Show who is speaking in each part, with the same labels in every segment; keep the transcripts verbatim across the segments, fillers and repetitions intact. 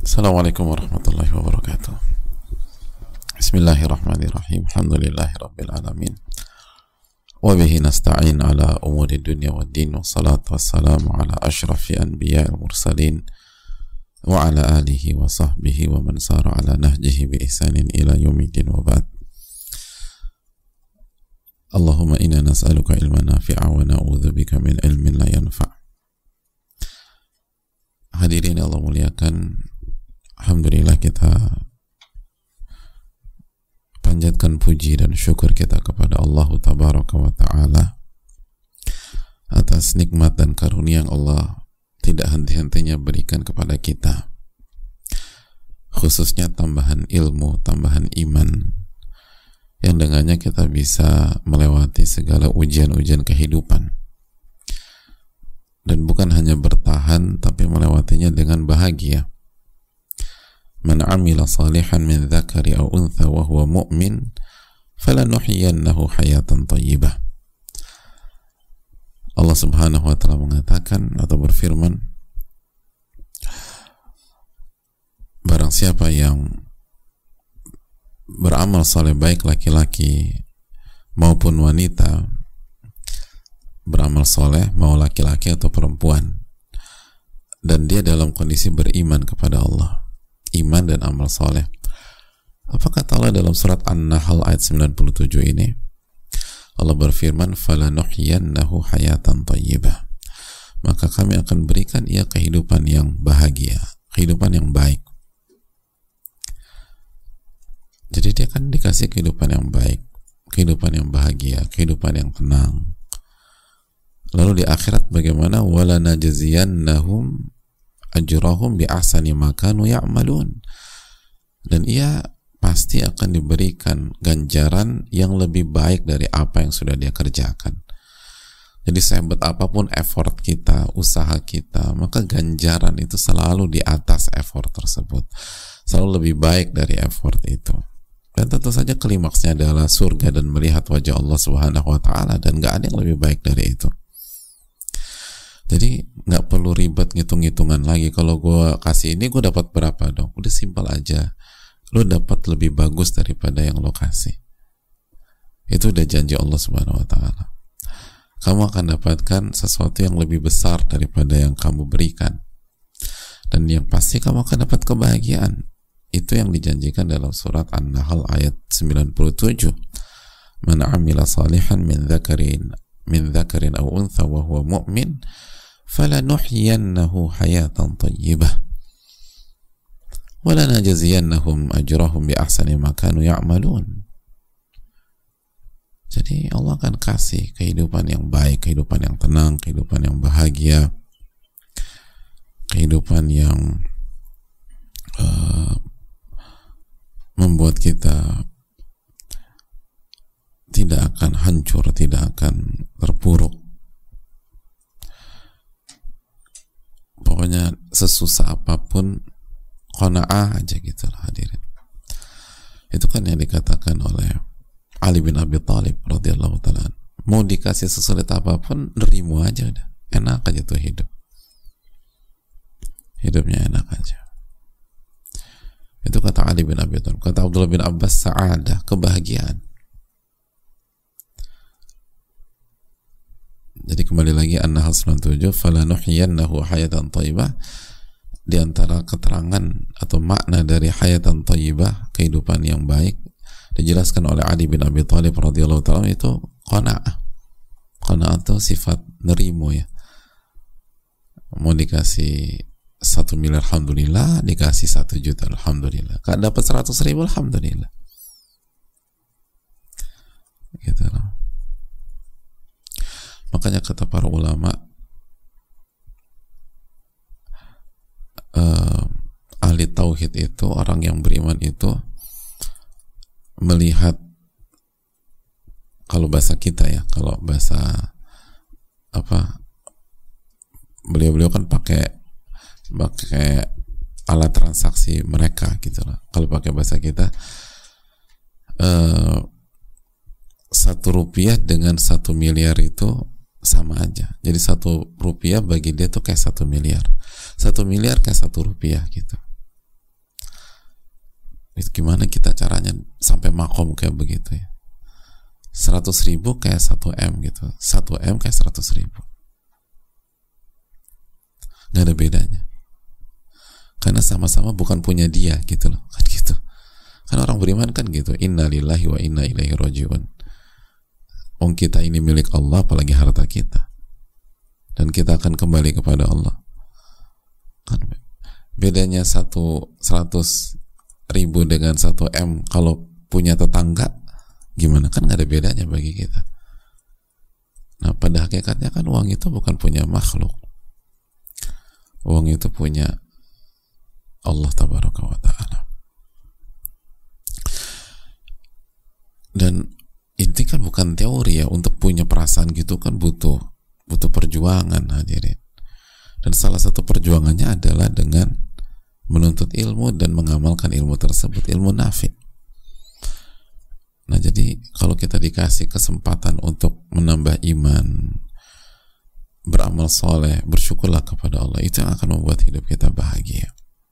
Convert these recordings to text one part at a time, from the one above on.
Speaker 1: Assalamualaikum warahmatullahi wabarakatuh. Bismillahirrahmanirrahim. Alhamdulillahi rabbil alamin. Wa bihi nasta'in ala umuri dunya wad din. Wassalatu wassalamu ala ashrafi anbiya'il mursalin wa ala alihi wa sahbihi wa man sara ala nahjihi bi ihsanin ila yaumiddin wa ba'd. Allahumma inna nas'aluka ilman nafi'a wa na'udzubika min ilmin la yanfa'. Hadirin Allah muliakan, alhamdulillah kita panjatkan puji dan syukur kita kepada Allah Tabaraka wa Ta'ala atas nikmat dan karunia yang Allah tidak henti-hentinya berikan kepada kita, khususnya tambahan ilmu, tambahan iman, yang dengannya kita bisa melewati segala ujian-ujian kehidupan, dan bukan hanya bertahan tapi melewatinya dengan bahagia. Man amila salihan min dzakari aw untha wa huwa mu'min falanuhyiyannahu hayatan thayyibah. Allah Subhanahu wa taala mengatakan atau berfirman, barang siapa yang beramal saleh, baik laki-laki maupun wanita, beramal soleh mau laki-laki atau perempuan, dan dia dalam kondisi beriman kepada Allah, iman dan amal soleh. Apa kata Allah dalam surat An-Nahl ayat sembilan puluh tujuh ini? Allah berfirman, falanuhyiyannahu hayatan thayyibah, maka kami akan berikan ia kehidupan yang bahagia, kehidupan yang baik. Jadi dia akan dikasih kehidupan yang baik, kehidupan yang bahagia, kehidupan yang tenang. Lalu di akhirat bagaimana? Wala najziyannahum ajrahum bi ahsani ma kanu ya'malun. Dan ia pasti akan diberikan ganjaran yang lebih baik dari apa yang sudah dia kerjakan. Jadi sehebat apapun effort kita, usaha kita, maka ganjaran itu selalu di atas effort tersebut, selalu lebih baik dari effort itu. Dan tentu saja klimaksnya adalah surga dan melihat wajah Allah Subhanahu wa Ta'ala, dan gak ada yang lebih baik dari itu. Jadi nggak perlu ribet ngitung-ngitungan lagi. Kalau gue kasih ini gue dapat berapa dong? Udah simpel aja. Lo dapat lebih bagus daripada yang lo kasih. Itu udah janji Allah Subhanahu Wa Taala. Kamu akan dapatkan sesuatu yang lebih besar daripada yang kamu berikan. Dan yang pasti kamu akan dapat kebahagiaan. Itu yang dijanjikan dalam surat An-Nahl ayat sembilan puluh tujuh. Man amila salihan min dzakarin min dzakarin aw untha wa huwa mu'min falanuhyiyannahu hayatan thayyibah wa lanajziyannahum ajrahum bi ahsani ma kanu ya'malun. Jadi Allah akan kasih kehidupan yang baik, kehidupan yang tenang, kehidupan yang bahagia, kehidupan yang uh, membuat kita tidak akan hancur, tidak akan terpuruk. Pokoknya sesusah apapun, qanaah aja gitu lah hadirin. Itu kan yang dikatakan oleh Ali bin Abi Thalib radhiyallahu ta'ala. Mau dikasih sesulit apapun, nerima aja udah. Enak aja tuh hidup. Hidupnya enak aja. Itu kata Ali bin Abi Thalib. Kata Abdullah bin Abbas, sa'adah, kebahagiaan. Jadi kembali lagi An-Nahl sembilan puluh tujuh, falanuhyiyannahu hayatan thayyibah. Di antara keterangan atau makna dari hayatan thayyibah, kehidupan yang baik, dijelaskan oleh Ali bin Abi Thalib radhiyallahu ta'ala, itu qanaah. Qanaah itu sifat nerimo ya. Mau dikasih satu miliar alhamdulillah, dikasih satu juta alhamdulillah, kalau dapat seratus ribu alhamdulillah. Gitu loh. Makanya kata para ulama, uh, ahli tauhid itu, orang yang beriman itu melihat, kalau bahasa kita ya, kalau bahasa apa, beliau-beliau kan pakai pakai alat transaksi mereka gitu lah. Kalau pakai bahasa kita, uh, satu rupiah dengan satu miliar itu sama aja. Jadi satu rupiah bagi dia tuh kayak satu miliar. Satu miliar kayak satu rupiah gitu. Itu gimana kita caranya sampai makom kayak begitu ya? Seratus ribu kayak satu M gitu, satu M kayak seratus ribu, nggak ada bedanya, karena sama-sama bukan punya dia gitu loh, kan gitu. Karena orang beriman kan gitu, inna lillahi wa inna ilaihi rajiun. Ong kita ini milik Allah, apalagi harta kita, dan kita akan kembali kepada Allah. Kan bedanya satu seratus ribu dengan satu M kalau punya tetangga gimana, kan nggak ada bedanya bagi kita. Nah pada hakikatnya kan uang itu bukan punya makhluk, uang itu punya Allah tabaraka wa ta'ala. Dan ini kan bukan teori ya, untuk punya perasaan gitu kan butuh butuh perjuangan hadirin. Dan salah satu perjuangannya adalah dengan menuntut ilmu dan mengamalkan ilmu tersebut, ilmu nafi. Nah jadi kalau kita dikasih kesempatan untuk menambah iman, beramal soleh, bersyukurlah kepada Allah, itu yang akan membuat hidup kita bahagia.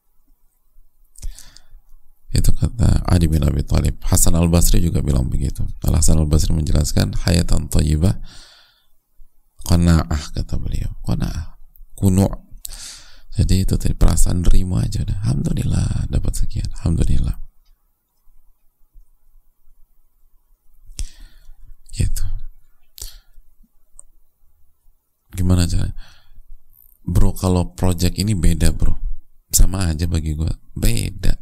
Speaker 1: Itu kata Ali bin Abi Thalib. Hasan al-Basri juga bilang begitu. Al-Hasan al-Basri menjelaskan hayatan thayyibah qanaah, kata beliau, qanaah, kunu'. Jadi itu tadi perasaan nerima aja dah. Alhamdulillah dapat sekian, alhamdulillah. Gitu. Gimana caranya? Bro, kalau project ini beda bro, sama aja bagi gue, beda.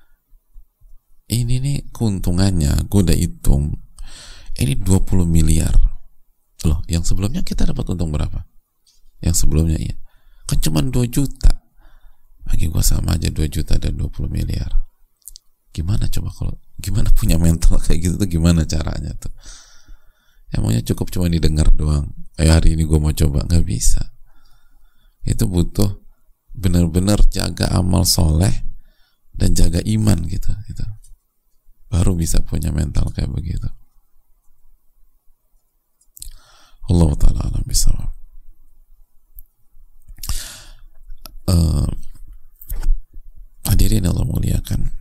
Speaker 1: Ini nih keuntungannya gue udah hitung, ini dua puluh miliar loh. Yang sebelumnya kita dapat untung berapa? Yang sebelumnya iya kan cuma dua juta, bagi gue sama aja dua juta dan dua puluh miliar. Gimana coba kalau gimana punya mental kayak gitu tuh, gimana caranya tuh? Emangnya cukup cuma didengar doang, eh hari ini gue mau coba? Nggak bisa. Itu butuh benar-benar jaga amal soleh dan jaga iman gitu, gitu. Baru bisa punya mental kayak begitu. Allah ta'ala alam bisawab. Uh, hadirin Allah muliakan.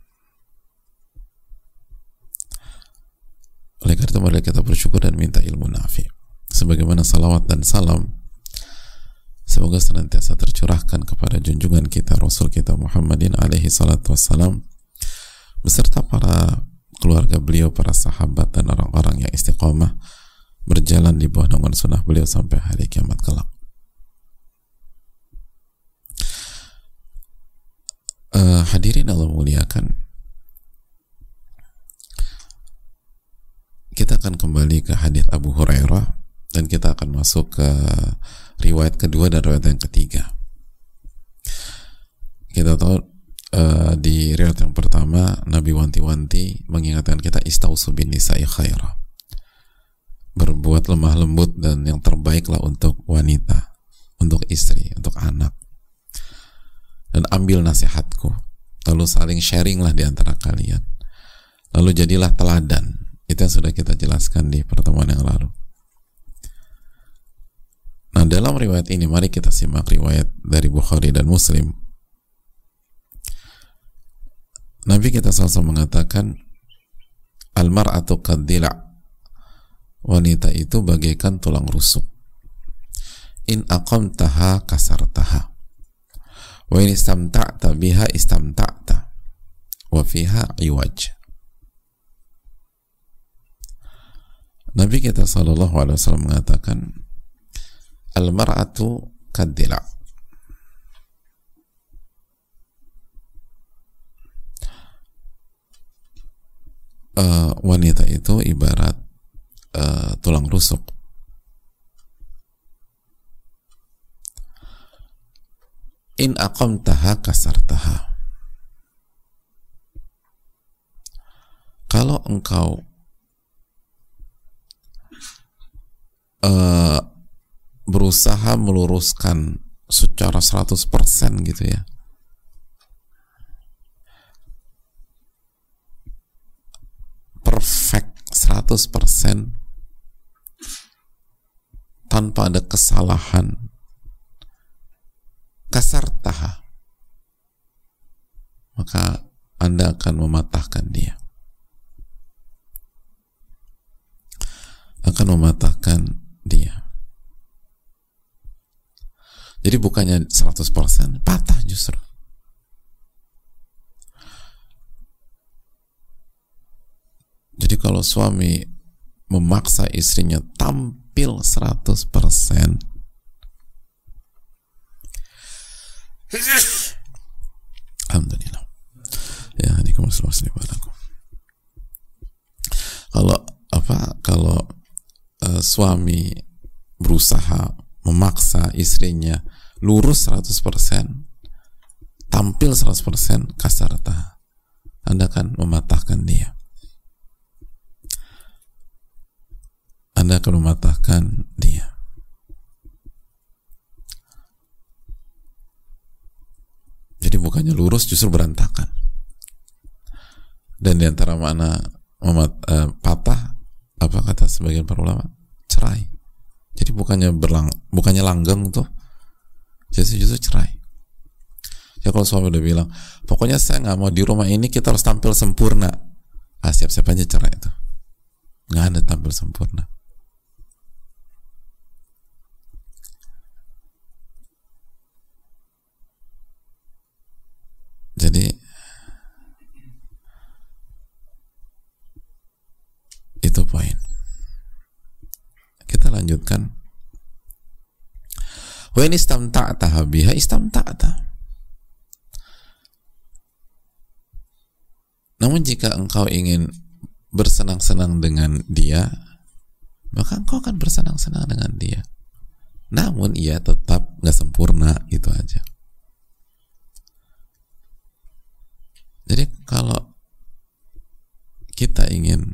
Speaker 1: Oleh karena itu mari kita bersyukur dan minta ilmu nafi. Sebagaimana salawat dan salam semoga senantiasa tercurahkan kepada junjungan kita Rasul kita Muhammadin alaihi salatu wassalam beserta para keluarga beliau, para sahabat dan orang-orang yang istiqomah berjalan di bawah naungan sunnah beliau sampai hari kiamat kelak. Uh, hadirin Allah muliakan, kita akan kembali ke hadits Abu Hurairah dan kita akan masuk ke riwayat kedua dan riwayat yang ketiga. Kita tahu uh, di riwayat yang pertama Nabi wanti-wanti mengingatkan kita istausu bin nisa'i khaira, berbuat lemah lembut dan yang terbaiklah untuk wanita, untuk istri, untuk anak. Dan ambil nasihatku, lalu saling sharing lah di antara kalian, lalu jadilah teladan. Itu yang sudah kita jelaskan di pertemuan yang lalu. Nah dalam riwayat ini mari kita simak riwayat dari Bukhari dan Muslim. Nabi kita selalu mengatakan al-mar'atu kad-dila', wanita itu bagaikan tulang rusuk, in aqamtaha kasartaha wa in istamta'ta biha istamta'ta wa fiha iwaj. Nabi kita sallallahu alaihi wasallam mengatakan al-mar'atu kad-dila', uh, wanita itu ibarat uh, tulang rusuk. In aqamtaha kasartaha, kalau engkau uh, berusaha meluruskan secara seratus persen gitu ya, perfect seratus persen tanpa ada kesalahan, kasar taha, maka Anda akan mematahkan dia. Akan mematahkan dia. Jadi bukannya seratus persen, patah justru. Jadi kalau suami memaksa istrinya tampil seratus persen, alhamdulillah. Ya, ini kamu muslim balaku. Kalau apa? Kalau uh, suami berusaha memaksa istrinya lurus seratus persen, tampil seratus persen, kasarta, Anda akan mematahkan dia. Anda akan mematahkan dia. Jadi bukannya lurus, justru berantakan. Dan diantara mana memat, uh, patah, apa kata sebagian para ulama? Cerai. Jadi bukannya berlang, bukannya langgeng tuh, justru justru cerai. Ya kalau suami udah bilang, pokoknya saya nggak mau di rumah ini kita harus tampil sempurna, ah siap-siap aja cerai itu. Nggak ada tampil sempurna. Jadi itu poin. Kita lanjutkan. Wa in istamta'ta biha istamta'ta. Namun jika engkau ingin bersenang-senang dengan dia, maka engkau akan bersenang-senang dengan dia. Namun ia tetap nggak sempurna, itu aja. Jadi kalau kita ingin,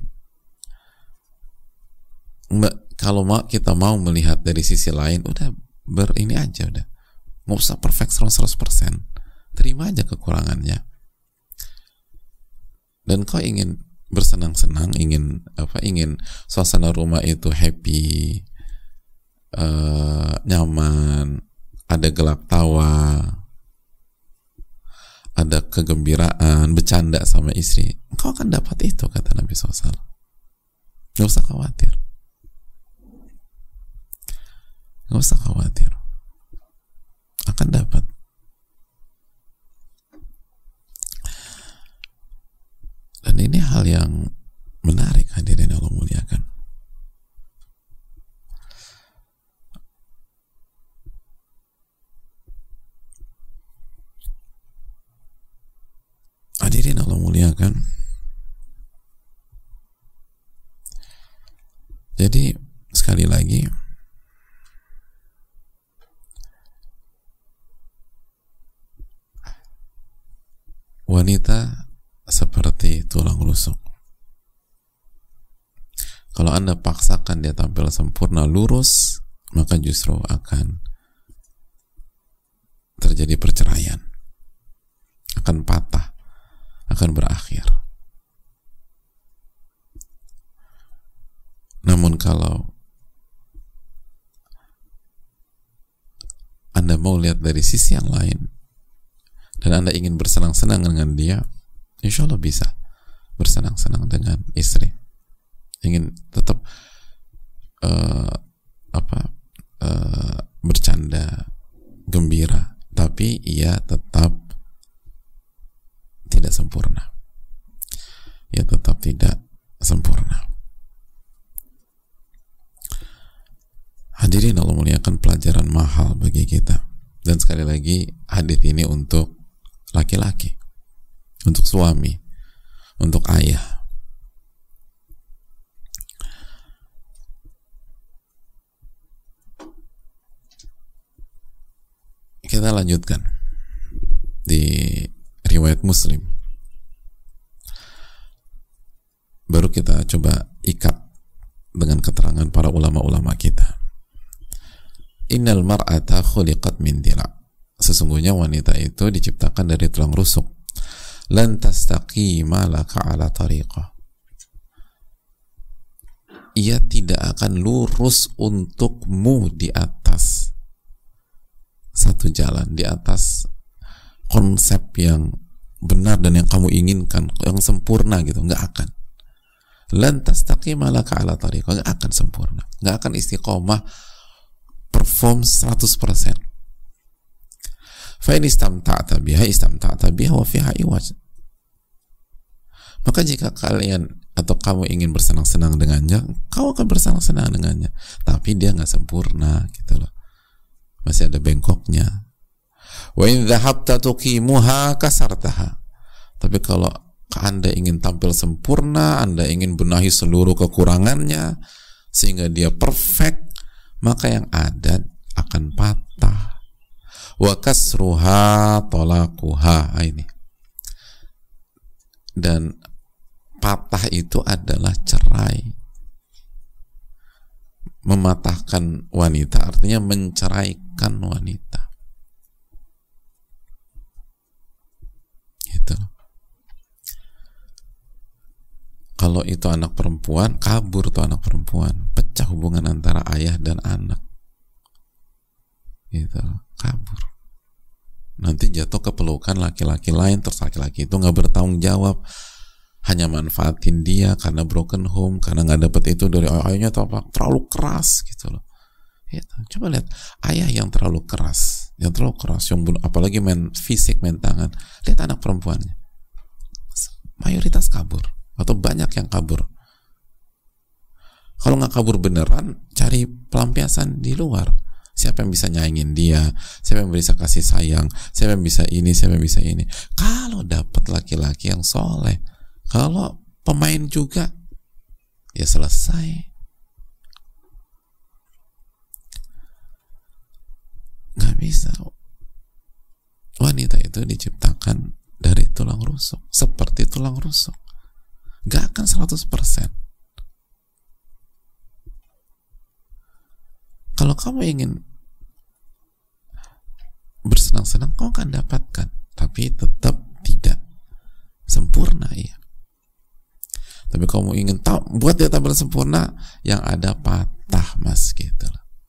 Speaker 1: kalau mau kita mau melihat dari sisi lain, udah ber ini aja udah, nggak usah perfect seratus persen, terima aja kekurangannya. Dan kau ingin bersenang-senang, ingin apa? Ingin suasana rumah itu happy, uh, nyaman, ada gelak tawa, ada kegembiraan, bercanda sama istri, engkau akan dapat itu, kata Nabi shallallahu alaihi wasallam. Gak usah khawatir. Gak usah khawatir. Akan dapat. Dan ini hal yang menarik, hadirin Allah muliakan. Hadirin Allah muliakan. Jadi sekali lagi, wanita seperti tulang rusuk. Kalau Anda paksakan dia tampil sempurna lurus, maka justru akan terjadi perceraian, akan patah, akan berakhir. Namun kalau Anda mau lihat dari sisi yang lain dan Anda ingin bersenang-senang dengan dia, insya Allah bisa bersenang-senang dengan istri. Ingin tetap uh, apa uh, bercanda, gembira, tapi ia tetap tidak sempurna. Ia tetap tidak sempurna. Hadirin Allah muliakan, pelajaran mahal bagi kita. Dan sekali lagi, hadis ini untuk laki-laki, untuk suami, untuk ayah. Kita lanjutkan di riwayat Muslim. Baru kita coba ikat dengan keterangan para ulama-ulama kita. Innal mar'ata khuliqat min dila'. Sesungguhnya wanita itu diciptakan dari tulang rusuk. Lan tastaqima laka ala tariqah. Ia tidak akan lurus untukmu di atas satu jalan, di atas konsep yang benar dan yang kamu inginkan, yang sempurna gitu, nggak akan. Lan tastaqima laka ala tariqah, nggak akan sempurna, nggak akan istiqomah perform seratus persen. Fa in istamta'ta biha istamta'ta biha wa fiha iwaj. Maka jika kalian atau kamu ingin bersenang-senang dengannya, kau akan bersenang-senang dengannya, tapi dia nggak sempurna gitu loh, masih ada bengkoknya. Wa in dhahabta tuqimuha kasartaha. Tapi kalau Anda ingin tampil sempurna, Anda ingin benahi seluruh kekurangannya sehingga dia perfect, maka yang ada akan patah. Wa kasruha talaquha. Ini. Dan patah itu adalah cerai. Mematahkan wanita artinya menceraikan wanita. Gitu. Kalau itu anak perempuan, kabur tuh anak perempuan, pecah hubungan antara ayah dan anak. Gitu, kabur. Nanti jatuh ke pelukan laki-laki lain, terus laki-laki itu nggak bertanggung jawab, hanya manfaatin dia karena broken home, karena nggak dapet itu dari ayahnya atau apa, terlalu keras gitu loh. Gitu. Coba lihat ayah yang terlalu keras, yang terlalu keras, yang bunuh, apalagi main fisik, main tangan. Lihat anak perempuannya, mayoritas kabur atau banyak yang kabur. Kalau nggak kabur beneran, cari pelampiasan di luar. Siapa yang bisa nyaingin dia, siapa yang bisa kasih sayang, siapa yang bisa ini, siapa yang bisa ini. Kalau dapat laki-laki yang soleh, kalau pemain juga, ya selesai. Nggak bisa. Wanita itu diciptakan dari tulang rusuk, seperti tulang rusuk. Nggak akan seratus persen. Kalau kamu ingin bersenang-senang, kamu akan dapatkan, tapi tetap tidak sempurna, ya. Tapi kamu ingin tahu, buat dia tampil sempurna, yang ada patah, mas, gitu.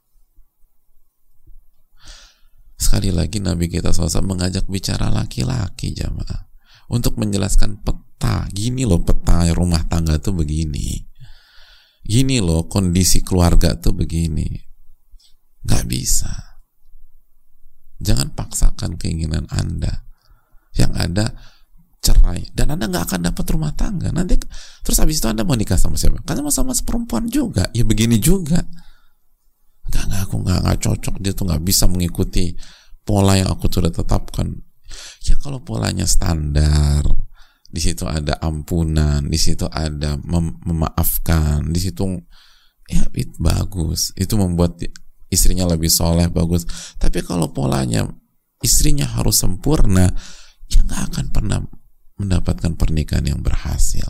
Speaker 1: Sekali lagi Nabi kita shallallahu alaihi wasallam mengajak bicara laki-laki, jamaah, untuk menjelaskan peta. Gini loh peta rumah tangga tuh begini. Gini loh kondisi keluarga tuh begini. Gak bisa. Jangan paksakan keinginan Anda. Yang ada cerai, dan Anda gak akan dapat rumah tangga. Nanti terus habis itu Anda mau nikah sama siapa? Karena mau sama perempuan juga, ya begini juga. Gak, gak aku gak, gak cocok, dia tuh gak bisa mengikuti pola yang aku sudah tetapkan. Ya kalau polanya standar, di situ ada ampunan, di situ ada mem- memaafkan, di situ ya itu bagus, itu membuat istrinya lebih soleh, bagus. Tapi kalau polanya istrinya harus sempurna, ya nggak akan pernah mendapatkan pernikahan yang berhasil.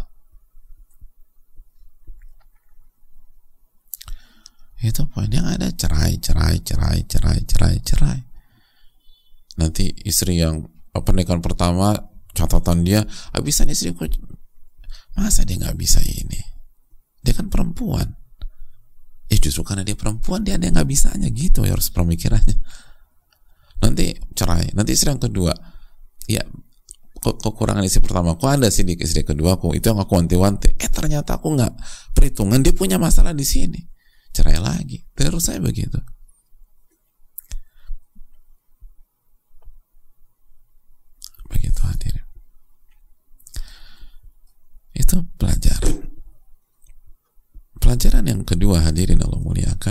Speaker 1: Itu poin yang ada, cerai, cerai, cerai, cerai, cerai, cerai. Nanti istri yang pernikahan pertama, catatan dia, habisan istriku, masa dia nggak bisa ini? Dia kan perempuan. Ya justru karena dia perempuan, dia ada yang nggak bisanya gitu, ya harus pemikirannya. Nanti cerai, nanti istri yang kedua, ya ke- kekurangan istri pertama, kok ada sih di istri kedua aku, itu yang aku wanti-wanti. Eh ternyata aku nggak perhitungan, dia punya masalah di sini, cerai lagi. Terus saya begitu. Begitu hadirin. Itu pelajaran. Pelajaran yang kedua hadirin Allah muliakan,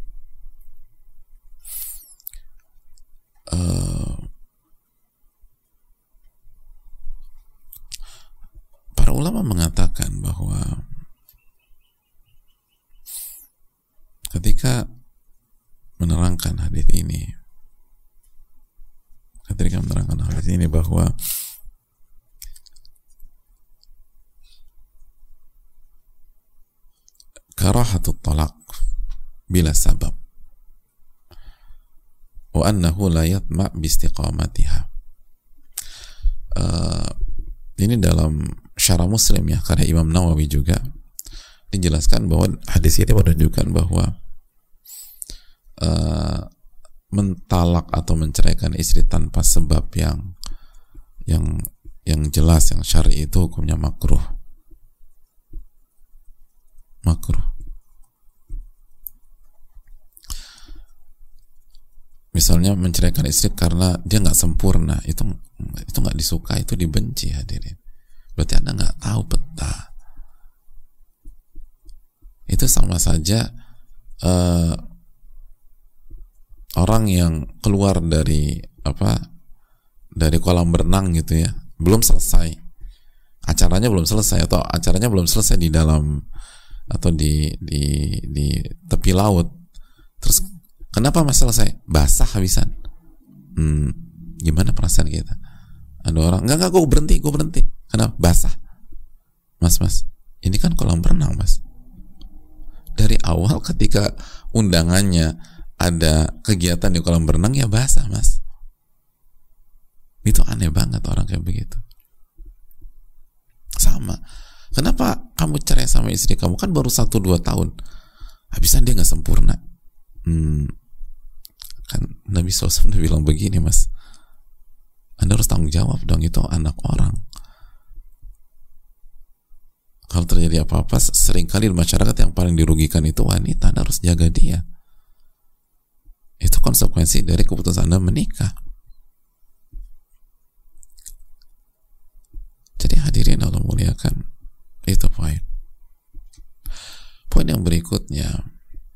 Speaker 1: uh, para ulama mengatakan bahwa ketika menerangkan hadis ini, ketika menerangkan hadis ini bahwa karahatut talaq bila sabab wa annahu la yatma' bi istiqamatiha. Uh, ini dalam Syarah Muslim ya, karya Imam Nawawi juga dijelaskan bahwa hadis ini menunjukkan bahwa uh, mentalak atau menceraikan istri tanpa sebab yang yang yang jelas, yang syar'i itu hukumnya makruh. Makruh. Misalnya menceraikan istri karena dia nggak sempurna, itu itu nggak disuka, itu dibenci, hadirin. Berarti Anda nggak tahu peta. Itu sama saja uh, orang yang keluar dari apa dari kolam berenang gitu ya, belum selesai acaranya, belum selesai atau acaranya belum selesai di dalam atau di di di tepi laut, terus kenapa masih selesai? Basah habisan. Hmm, gimana perasaan kita? Ada orang, enggak, enggak, gue berhenti, gue berhenti. Kenapa? Basah. Mas, mas, ini kan kolam renang, mas. Dari awal ketika undangannya ada kegiatan di kolam renang, ya basah, mas. Itu aneh banget orang kayak begitu. Sama. Kenapa kamu cerai sama istri kamu? Kan baru satu dua tahun. Habisan dia nggak sempurna. Hmm, kan Nabi shallallahu alaihi wasallam bilang begini, mas, Anda harus tanggung jawab dong, itu anak orang. Kalau terjadi apa-apa, seringkali di masyarakat yang paling dirugikan itu wanita. Anda harus jaga dia. Itu konsekuensi dari keputusan Anda menikah. Jadi hadirin Allah muliakan, itu poin. Poin yang berikutnya,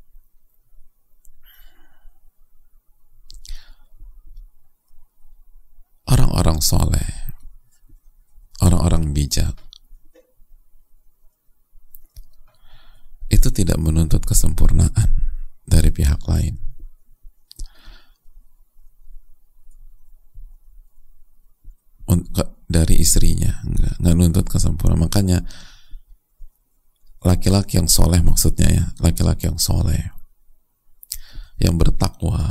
Speaker 1: orang-orang soleh, orang-orang bijak, itu tidak menuntut kesempurnaan dari pihak lain. Dari istrinya, enggak, enggak nuntut kesempurnaan. Makanya laki-laki yang soleh, maksudnya ya, laki-laki yang soleh, yang bertakwa,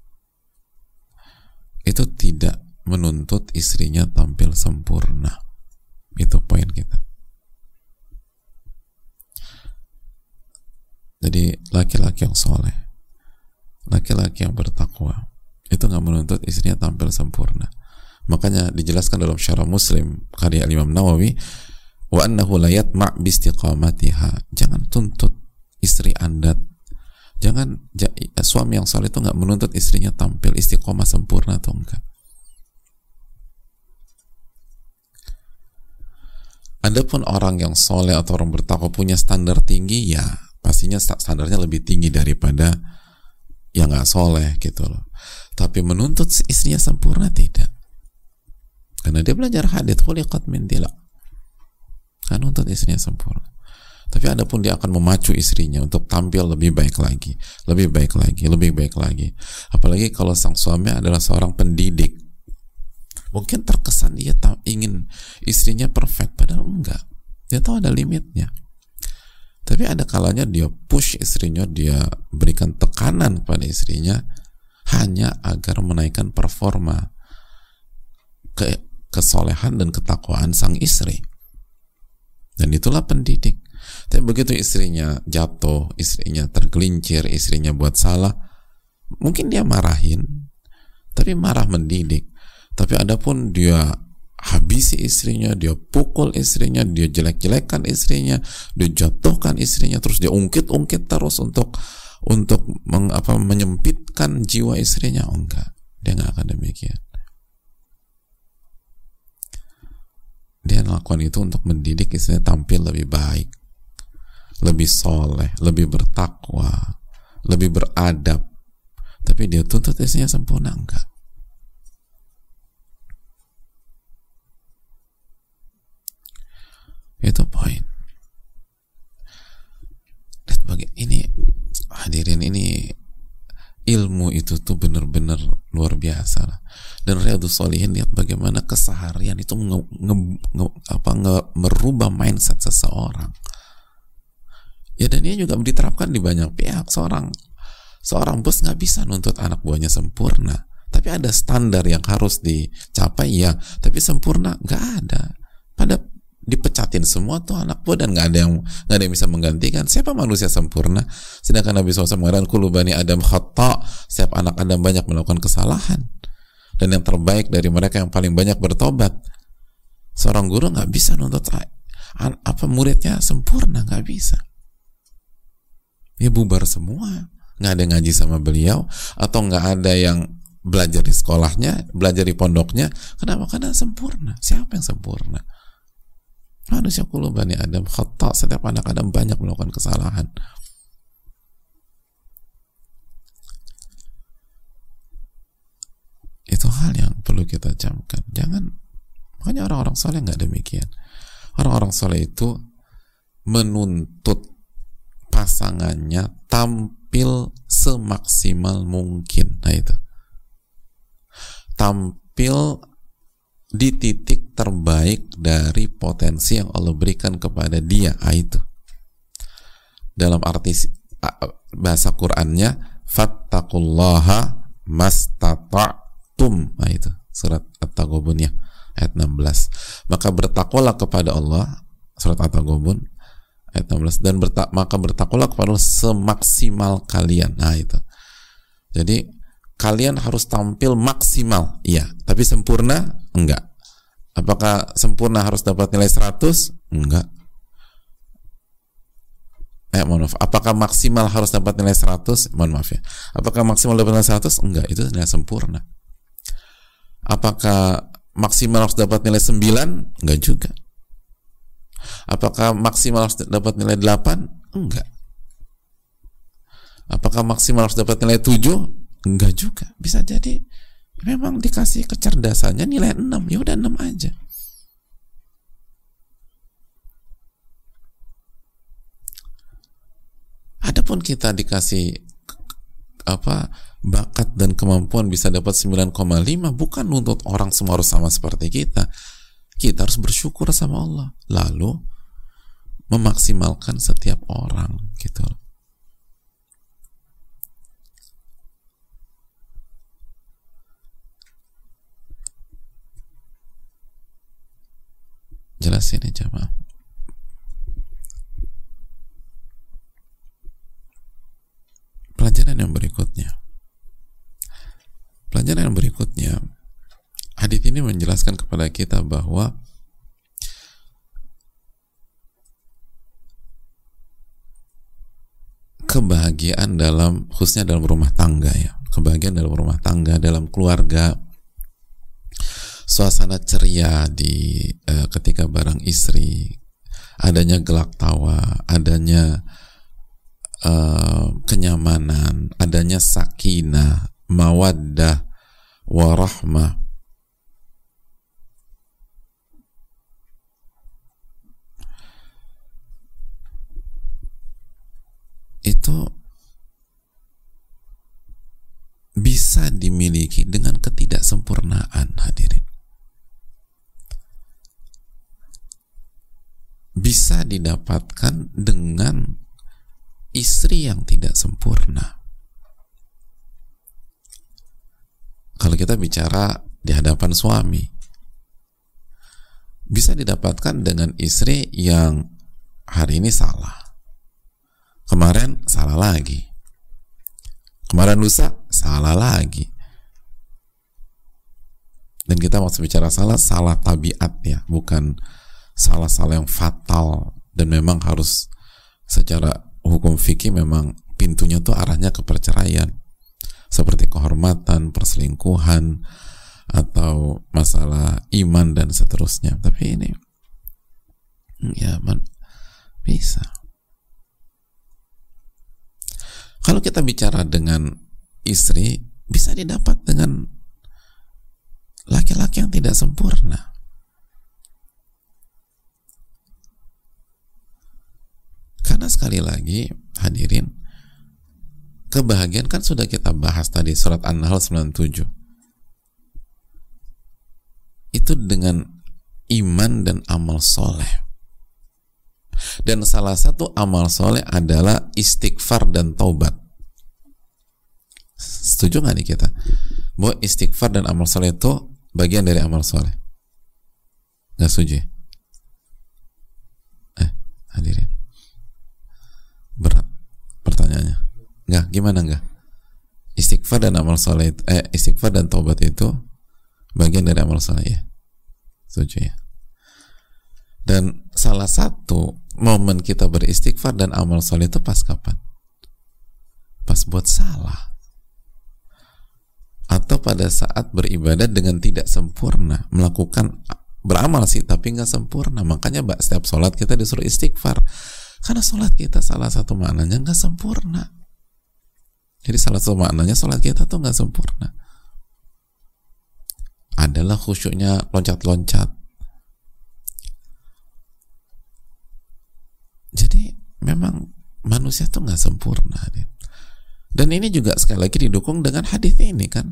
Speaker 1: itu tidak menuntut istrinya tampil sempurna. Itu poin kita. Jadi laki-laki yang soleh, laki-laki yang bertakwa, itu nggak menuntut istrinya tampil sempurna. Makanya dijelaskan dalam Syarah Muslim karya Imam Nawawi, wa annahu la yatma' bi istiqamatiha. Jangan tuntut istri Anda, jangan ja, suami yang soleh itu nggak menuntut istrinya tampil istiqomah sempurna atau enggak. Adapun orang yang soleh atau orang bertakwa punya standar tinggi, ya pastinya standarnya lebih tinggi daripada yang nggak soleh gitu loh. Tapi menuntut istrinya sempurna, tidak. Karena dia belajar hadits, khuliqat min dilak, kan nuntut istrinya sempurna. Tapi adapun dia akan memacu istrinya untuk tampil lebih baik lagi, lebih baik lagi, lebih baik lagi. Apalagi kalau sang suami adalah seorang pendidik, mungkin terkesan dia ingin istrinya perfect, padahal enggak. Dia tahu ada limitnya. Tapi ada kalanya dia push istrinya, dia berikan tekanan kepada istrinya hanya agar menaikkan performa ke kesolehan dan ketakwaan sang istri. Dan itulah pendidik. Tapi begitu istrinya jatuh, istrinya tergelincir, istrinya buat salah, mungkin dia marahin, tapi marah mendidik. Tapi adapun dia habisi istrinya, dia pukul istrinya, dia jelek-jelekkan istrinya, dia jatuhkan istrinya, terus dia ungkit-ungkit terus untuk untuk meng, apa, menyempitkan jiwa istrinya, oh enggak, dia nggak akan demikian. Dia melakukan itu untuk mendidik istrinya tampil lebih baik, lebih soleh, lebih bertakwa, lebih beradab. Tapi dia tuntut istrinya sempurna, enggak. Itu poin. Lihat bagi ini, hadirin, ini ilmu itu tuh benar-benar luar biasa lah. Dan Riyadhus Shalihin, lihat bagaimana keseharian itu nge, nge, nge, apa, nge, merubah mindset seseorang. Ya, dan ini juga diterapkan di banyak pihak. Seorang seorang bos nggak bisa nuntut anak buahnya sempurna, tapi ada standar yang harus dicapai, ya. Tapi sempurna nggak ada. Pada dipecatin semua tuh anak buah, dan nggak ada yang nggak ada yang bisa menggantikan. Siapa manusia sempurna? Sedangkan Nabi shallallahu alaihi wasallam mengatakan kullu bani Adam khata', setiap anak Adam banyak melakukan kesalahan, dan yang terbaik dari mereka yang paling banyak bertobat. Seorang guru nggak bisa nuntut apa muridnya sempurna, nggak bisa. Ya bubar semua, nggak ada ngaji sama beliau, atau nggak ada yang belajar di sekolahnya, belajar di pondoknya. Kenapa? Karena sempurna. Siapa yang sempurna? Manusia kullu bani Adam khata', setiap anak Adam banyak melakukan kesalahan. Itu hal yang perlu kita camkan. Jangan, makanya orang-orang soleh nggak demikian. Orang-orang soleh itu menuntut pasangannya tampil semaksimal mungkin. Nah itu, tampil di titik terbaik dari potensi yang Allah berikan kepada dia. Nah itu, dalam arti bahasa Qur'annya, fattaqullaha mastata'tum. Nah itu surat At-Taghabun ya, ayat enam belas. Maka bertakwalah kepada Allah, surat At-Taghabun ayat enam belas, dan berta maka bertakwalah kepada Allah semaksimal kalian. Nah itu, jadi kalian harus tampil maksimal, iya, tapi sempurna enggak. Apakah sempurna harus dapat nilai seratus? Enggak. Eh, mohon maaf. Apakah maksimal harus dapat nilai seratus? Mohon maaf ya. Apakah maksimal dapat nilai seratus? Enggak, itu nilai sempurna. Apakah maksimal harus dapat nilai sembilan? Enggak juga. Apakah maksimal harus dapat nilai delapan? Enggak. Apakah maksimal harus dapat nilai tujuh? Enggak juga. Bisa jadi memang dikasih kecerdasannya nilai enam, ya udah enam aja. Adapun kita dikasih apa bakat dan kemampuan bisa dapat sembilan koma lima, bukan nuntut orang semua harus sama seperti kita. Kita harus bersyukur sama Allah, lalu memaksimalkan setiap orang gitu. Jelas ini jamaah. Pelajaran yang berikutnya, pelajaran yang berikutnya, hadits ini menjelaskan kepada kita bahwa kebahagiaan dalam, khususnya dalam rumah tangga ya, kebahagiaan dalam rumah tangga, dalam keluarga, suasana ceria di eh, ketika bareng istri, adanya gelak tawa, adanya eh, kenyamanan, adanya sakinah, mawaddah, warahmah, itu bisa dimiliki dengan ketidaksempurnaan, hadirin. Bisa didapatkan dengan istri yang tidak sempurna. Kalau kita bicara di hadapan suami, bisa didapatkan dengan istri yang hari ini salah, kemarin salah lagi, kemarin lusa salah lagi. Dan kita maksud bicara salah, salah tabiat ya, bukan salah-salah yang fatal. Dan memang harus secara hukum fikih memang pintunya tuh arahnya ke perceraian, seperti kehormatan, perselingkuhan, atau masalah iman dan seterusnya. Tapi ini ya man, bisa. Kalau kita bicara dengan istri, bisa didapat dengan laki-laki yang tidak sempurna. Karena sekali lagi, hadirin, kebahagiaan kan sudah kita bahas tadi, surat An-Nahl sembilan puluh tujuh. Itu dengan iman dan amal soleh. Dan salah satu amal soleh adalah istighfar dan taubat. Setuju nggak nih kita bahwa istighfar dan amal soleh itu bagian dari amal soleh? Nggak setuju ya? Eh, hadirin, berat pertanyaannya. Nggak, gimana nggak? Istighfar dan amal soleh, eh istighfar dan taubat itu bagian dari amal soleh ya? Setuju ya? Dan salah satu momen kita beristighfar dan amal soleh itu pas kapan? Pas buat salah, atau pada saat beribadah dengan tidak sempurna, melakukan beramal sih tapi nggak sempurna. Makanya setiap sholat kita disuruh istighfar, karena sholat kita salah satu maknanya nggak sempurna. Jadi salah satu maknanya sholat kita tuh nggak sempurna adalah khusyuknya loncat-loncat. Jadi memang manusia tuh nggak sempurna. Dan ini juga sekali lagi didukung dengan hadis ini kan.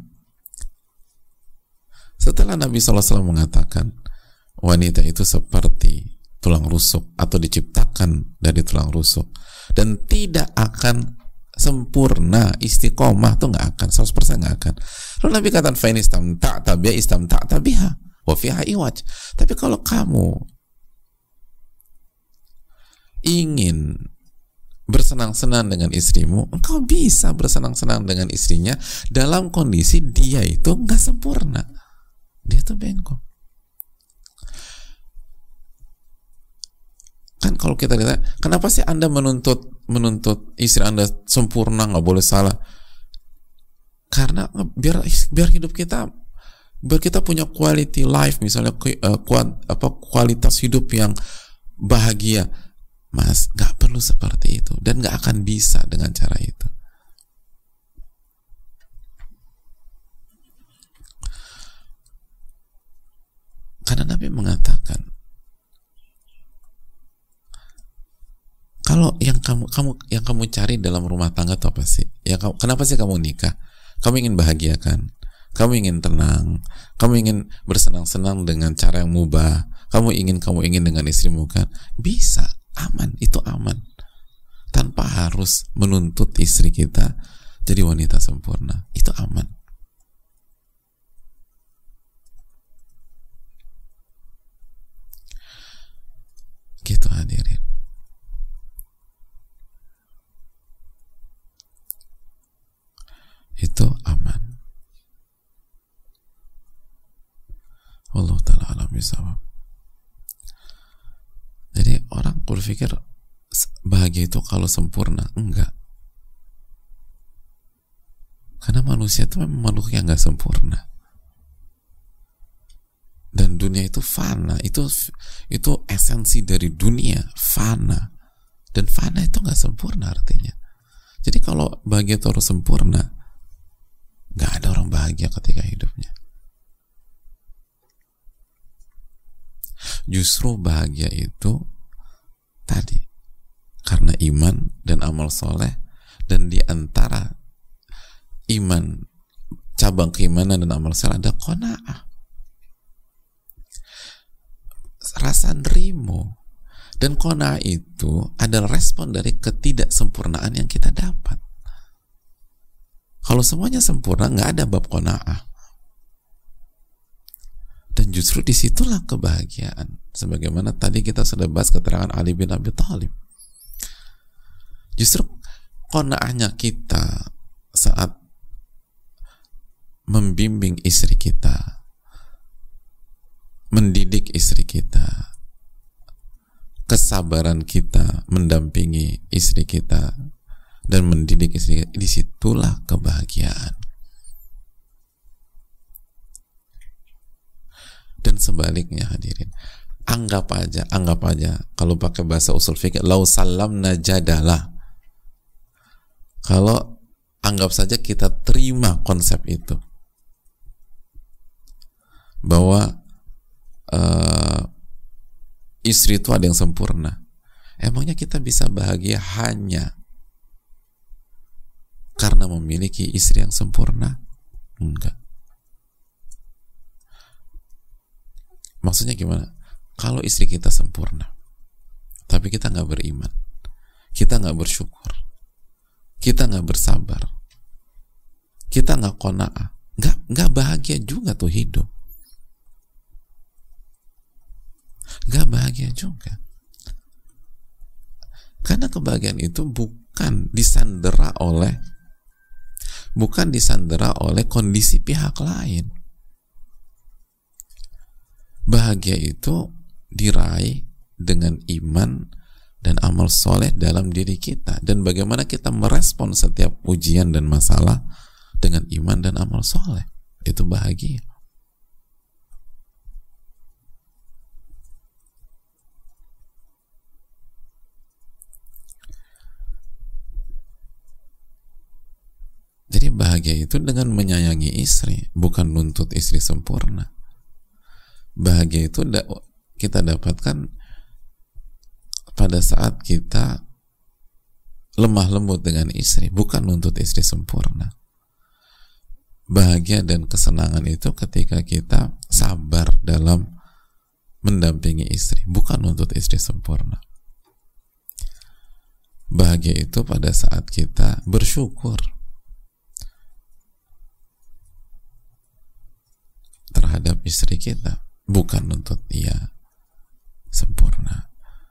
Speaker 1: Setelah Nabi shallallahu alaihi wasallam mengatakan wanita itu seperti tulang rusuk atau diciptakan dari tulang rusuk dan tidak akan sempurna, istiqomah tuh nggak akan, seratus persen nggak akan. Lalu Nabi katakan fa in istamta'ta biha istamta'ta biha wa fiha iwaj. Tapi kalau kamu ingin bersenang-senang dengan istrimu, engkau bisa bersenang-senang dengan istrinya dalam kondisi dia itu nggak sempurna, dia tuh bengkok. Kan kalau kita lihat, kenapa sih Anda menuntut menuntut istri Anda sempurna, nggak boleh salah? Karena biar biar hidup kita, biar kita punya quality life, misalnya uh, kuat, apa kualitas hidup yang bahagia. Mas, gak perlu seperti itu dan gak akan bisa dengan cara itu. Karena Nabi mengatakan, kalau yang kamu kamu yang kamu cari dalam rumah tangga itu apa sih? Ya, kenapa sih kamu nikah? Kamu ingin bahagia kan? Kamu ingin tenang, kamu ingin bersenang-senang dengan cara yang mubah, kamu ingin kamu ingin dengan istrimu kan? Bisa. Aman, itu aman, tanpa harus menuntut istri kita jadi wanita sempurna. Itu aman. Gitu hadirin. Itu aman. Allah ta'ala alam bisawab. Jadi orang berpikir bahagia itu kalau sempurna. Enggak. Karena manusia itu memang makhluk yang gak sempurna. Dan dunia itu fana. Itu itu esensi dari dunia, fana. Dan fana itu gak sempurna artinya. Jadi kalau bahagia itu harus sempurna, gak ada orang bahagia ketika hidupnya. Justru bahagia itu tadi karena iman dan amal soleh, dan di antara iman, cabang keimanan dan amal soleh ada qanaah, rasa nerimo. Dan qanaah itu adalah respon dari ketidaksempurnaan yang kita dapat. Kalau semuanya sempurna, nggak ada bab qanaah. Dan justru disitulah kebahagiaan. Sebagaimana tadi kita sudah bahas keterangan Ali bin Abi Thalib. Justru qanaahnya kita saat membimbing istri kita, mendidik istri kita, kesabaran kita mendampingi istri kita dan mendidik istri kita, disitulah kebahagiaan. Dan sebaliknya hadirin, anggap aja, anggap aja kalau pakai bahasa usul fikih, lau salamna jadalah. Kalau anggap saja kita terima konsep itu, bahwa uh, istri itu ada yang sempurna. Emangnya kita bisa bahagia hanya karena memiliki istri yang sempurna? Enggak. Maksudnya gimana? Kalau istri kita sempurna, tapi kita nggak beriman, kita nggak bersyukur, kita nggak bersabar, kita nggak qanaah, nggak nggak bahagia juga tuh hidup, nggak bahagia juga. Karena kebahagiaan itu bukan disandera oleh, bukan disandera oleh kondisi pihak lain. Bahagia itu diraih dengan iman dan amal soleh dalam diri kita, dan bagaimana kita merespon setiap ujian dan masalah dengan iman dan amal soleh. Itu bahagia. Jadi bahagia itu dengan menyayangi istri, bukan nuntut istri sempurna. Bahagia itu kita dapatkan pada saat kita lemah lembut dengan istri, bukan nuntut istri sempurna. Bahagia dan kesenangan itu ketika kita sabar dalam mendampingi istri, bukan nuntut istri sempurna. Bahagia itu pada saat kita bersyukur terhadap istri kita, bukan nuntut dia sempurna.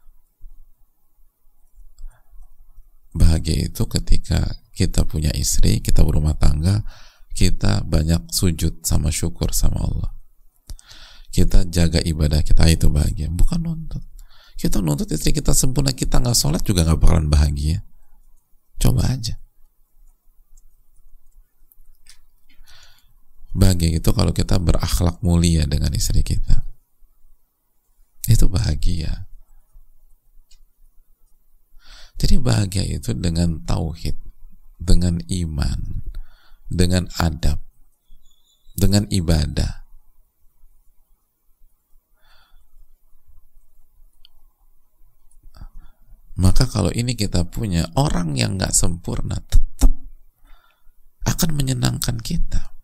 Speaker 1: Bahagia itu ketika kita punya istri, kita berumah tangga, kita banyak sujud sama syukur sama Allah, kita jaga ibadah kita, itu bahagia, bukan nuntut. Kita nuntut istri kita sempurna, kita nggak sholat juga nggak bakalan bahagia. Coba aja. Bahagia itu kalau kita berakhlak mulia dengan istri kita, itu bahagia. Jadi bahagia itu dengan tauhid, dengan iman, dengan adab, dengan ibadah. Maka kalau ini kita punya, orang yang nggak sempurna tetap akan menyenangkan kita.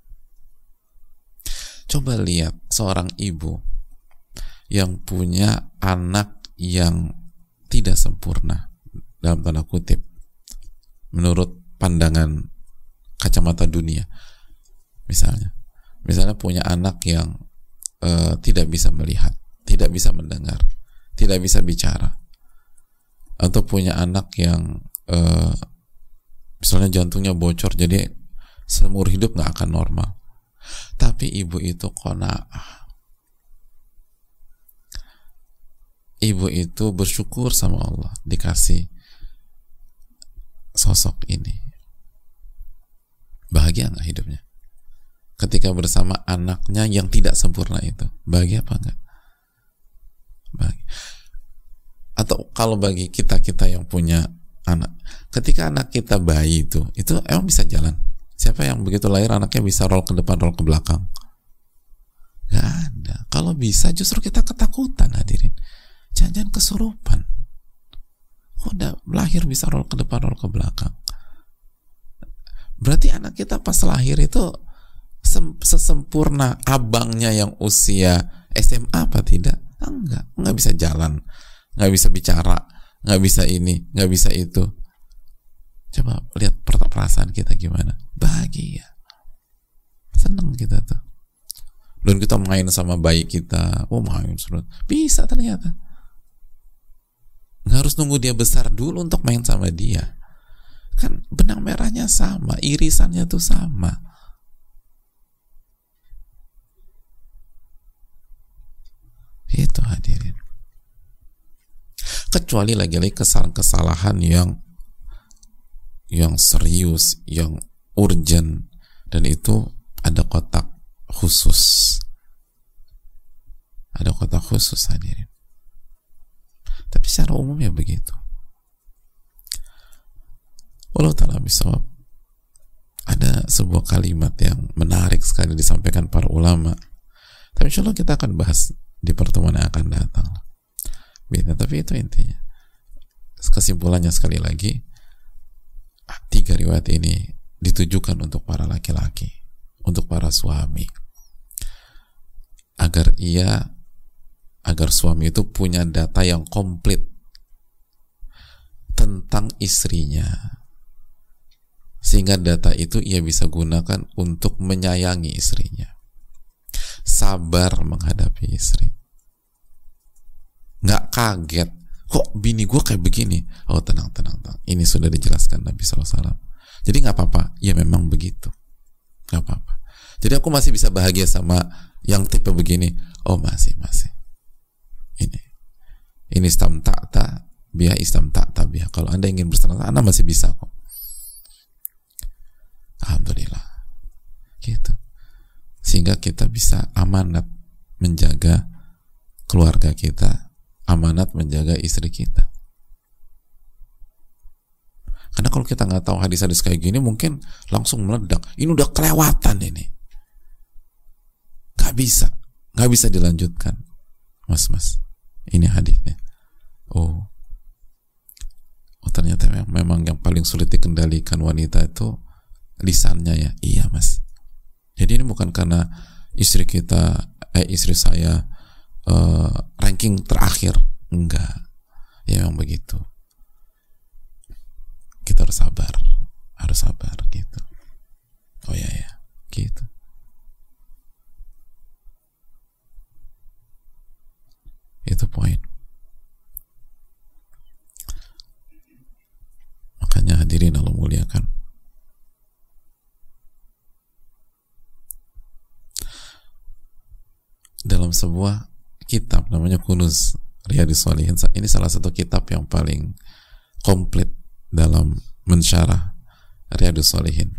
Speaker 1: Coba lihat seorang ibu yang punya anak yang tidak sempurna, dalam tanda kutip, menurut pandangan kacamata dunia. Misalnya, misalnya punya anak yang uh, tidak bisa melihat, tidak bisa mendengar, tidak bisa bicara, atau punya anak yang uh, misalnya jantungnya bocor, jadi seumur hidup nggak akan normal. Tapi ibu itu qanaah, ibu itu bersyukur sama Allah dikasih sosok ini. Bahagia nggak hidupnya ketika bersama anaknya yang tidak sempurna itu? Bahagia apa enggak? Bahagia. Atau kalau bagi kita-kita yang punya anak, ketika anak kita bayi itu itu emang bisa jalan? Siapa yang begitu lahir anaknya bisa roll ke depan, roll ke belakang? Gak ada. Kalau bisa justru kita ketakutan, hadirin. Jangan-jangan kesurupan. Kok udah lahir bisa roll ke depan, roll ke belakang? Berarti anak kita pas lahir itu sesempurna abangnya yang usia S M A apa tidak? Enggak. Enggak bisa jalan, enggak bisa bicara, enggak bisa ini, enggak bisa itu. Coba lihat perasaan kita gimana. Bahagia, senang kita tuh. Dan kita main sama bayi kita, oh main seru, bisa ternyata. Nggak harus nunggu dia besar dulu untuk main sama dia. Kan benang merahnya sama, irisannya tuh sama. Itu hadirin. Kecuali lagi-lagi kesalahan-kesalahan yang yang serius, yang urgent, dan itu ada kotak khusus, ada kotak khusus hadirin. Tapi secara umum ya begitu. Wallahu ta'ala bishawab. Ada sebuah kalimat yang menarik sekali disampaikan para ulama, tapi insya Allah kita akan bahas di pertemuan yang akan datang. Beda, tapi itu intinya. Kesimpulannya sekali lagi, tiga riwayat ini ditujukan untuk para laki-laki, untuk para suami, agar ia agar suami itu punya data yang komplit tentang istrinya, sehingga data itu ia bisa gunakan untuk menyayangi istrinya, sabar menghadapi istri, nggak kaget kok bini gue kayak begini. Oh tenang, tenang, tenang. Ini sudah dijelaskan Nabi shallallahu alaihi wasallam. Jadi nggak apa-apa. Ya memang begitu. Nggak apa-apa. Jadi aku masih bisa bahagia sama yang tipe begini. Oh masih, masih. Ini. ini istamta'ta biha istamta'ta biha. Kalau Anda ingin bersenang-senang, Anda masih bisa kok. Alhamdulillah. Gitu. Sehingga kita bisa amanat menjaga keluarga kita, amanat menjaga istri kita. Karena kalau kita nggak tahu hadis-hadis kayak gini, mungkin langsung meledak. Ini udah kelewatan ini. Gak bisa, gak bisa dilanjutkan. Mas, mas, ini hadisnya. Oh, oh ternyata memang yang paling sulit dikendalikan wanita itu lisannya ya. Iya mas. Jadi ini bukan karena istri kita, eh istri saya uh, ranking terakhir. Enggak. Ya memang begitu. Kita harus sabar, harus sabar gitu. Oh ya ya, gitu. Itu poin. Makanya hadirin Allah muliakan. Dalam sebuah kitab namanya Kunuz Riyadhus Shalihin, ini salah satu kitab yang paling komplit dalam mensyarah Riyadhus Shalihin.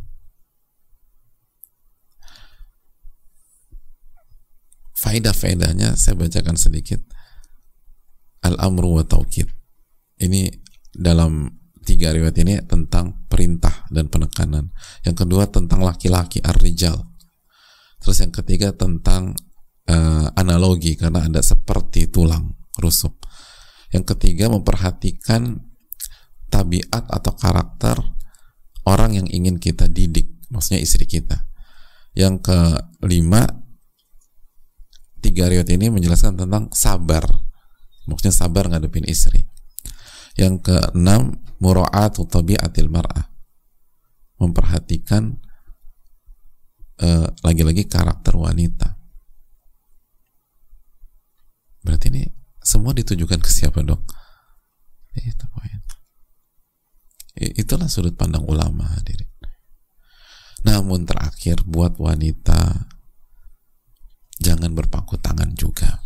Speaker 1: Faedah-faedahnya saya bacakan sedikit. Al-amru wa taukid. Ini dalam tiga riwayat ini tentang perintah dan penekanan. Yang kedua tentang laki-laki, ar-rijal. Terus yang ketiga tentang uh, analogi, karena ada seperti tulang rusuk. Yang ketiga memperhatikan tabiat atau karakter orang yang ingin kita didik, maksudnya istri kita. Yang kelima, tiga riwayat ini menjelaskan tentang sabar, maksudnya sabar ngadepin istri. Yang keenam, mura'atu tabiatil mar'ah, memperhatikan uh, lagi-lagi karakter wanita. Berarti ini semua ditujukan ke siapa dong? Itu poin. Itulah sudut pandang ulama, hadirin. Namun terakhir, buat wanita jangan berpangku tangan juga.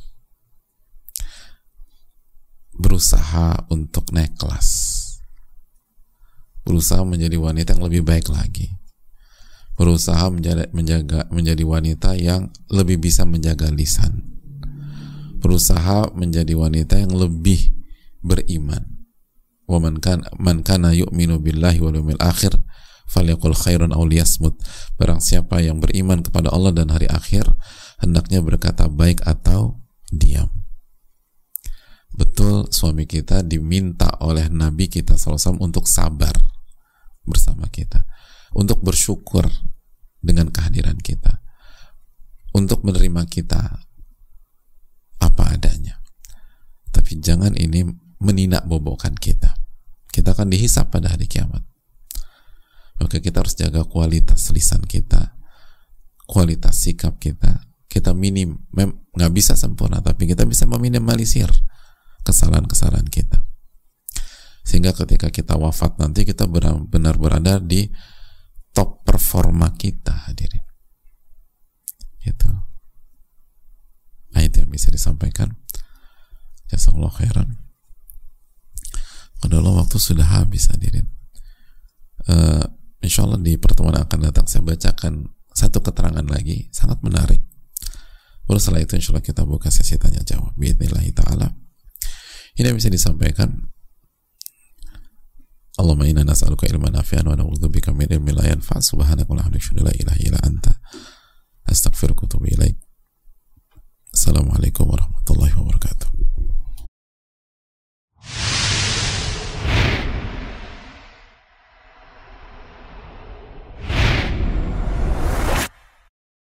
Speaker 1: Berusaha untuk naik kelas, berusaha menjadi wanita yang lebih baik lagi, berusaha menjaga, menjaga menjadi wanita yang lebih bisa menjaga lisan, berusaha menjadi wanita yang lebih beriman. Wa man kana man kana yu'minu billahi wal yawmil akhir falyaqul khairan aw liyasmut. Barang siapa yang beriman kepada Allah dan hari akhir, hendaknya berkata baik atau diam. Betul, suami kita diminta oleh Nabi kita shallallahu alaihi wasallam untuk sabar bersama kita, untuk bersyukur dengan kehadiran kita, untuk menerima kita apa adanya. Tapi jangan ini meninak bobokkan kita. Kita akan dihisap pada hari kiamat. Maka kita harus jaga kualitas lisan kita, kualitas sikap kita. Kita minim, nggak bisa sempurna, tapi kita bisa meminimalisir kesalahan-kesalahan kita. Sehingga ketika kita wafat nanti, kita benar-benar berada di top performa kita, hadirin. Gitu. Nah, itu yang bisa disampaikan. Jazakallahu khairan. Adalah waktu sudah habis, hadirin. Uh, insya Allah di pertemuan akan datang saya bacakan satu keterangan lagi sangat menarik. Baru setelah itu insya Allah kita buka sesi tanya jawab. Biidznillah ta'ala. Ini bisa disampaikan. Allahumma inna nas'aluka ilman nafi'an wa na'udzubika min ilmin la yanfa'. Subhanaka la ilaha illa anta astaghfiruka wa atubu ilaik. Assalamualaikum warahmatullahi wabarakatuh.